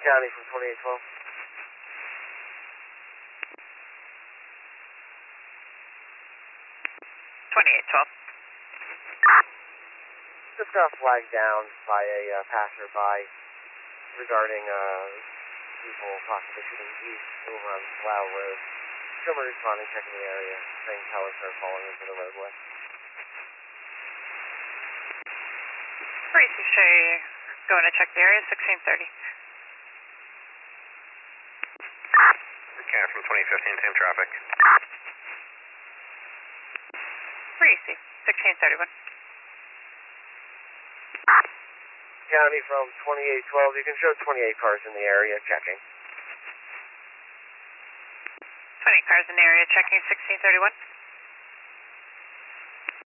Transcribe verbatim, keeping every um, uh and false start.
County from twenty-eight twelve. twenty-eight twelve. Just got flagged down by a uh, passerby regarding uh, people possibly shooting east over on Slough Road. Someone responding, checking the area, saying towers are falling into the roadway. Reese, show you going to check the area, sixteen thirty. County from twenty fifteen, same traffic. Reese, sixteen thirty-one. County from twenty-eight twelve, you can show twenty-eight cars in the area, checking. twenty cars in the area, checking sixteen thirty-one.